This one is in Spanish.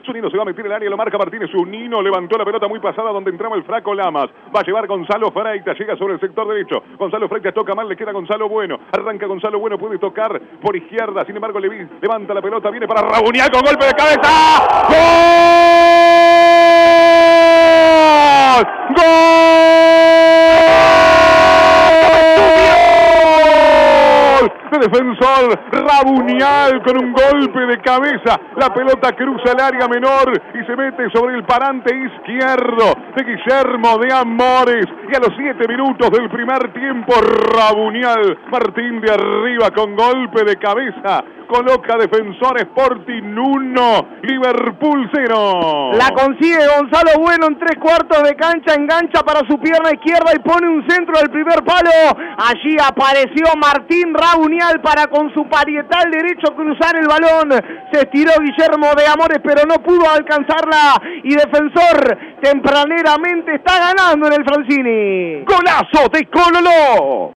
Zunino se va a meter en el área, lo marca Martínez. Zunino levantó la pelota muy pasada donde entraba el flaco Lamas. Va a llevar Gonzalo Freitas, llega sobre el sector derecho. Gonzalo Freitas toca mal, le queda Gonzalo Bueno. Arranca Gonzalo Bueno, puede tocar por izquierda. Sin embargo, levanta la pelota, viene para Rabunial con golpe de cabeza. ¡Gol! De Defensor, Rabunial con un golpe de cabeza, la pelota cruza el área menor y se mete sobre el parante izquierdo de Guillermo de Amores, y a los 7 minutos del primer tiempo Rabunial, Martín de arriba con golpe de cabeza, coloca Defensor Sporting 1, Liverpool 0. La consigue Gonzalo Bueno en 3/4 de cancha, engancha para su pierna izquierda y pone un centro del primer palo. Allí apareció Martín Rabunial para con su parietal derecho cruzar el balón. Se estiró Guillermo de Amores, pero no pudo alcanzarla, y Defensor tempraneramente está ganando en el Francini. ¡Golazo de Cololó!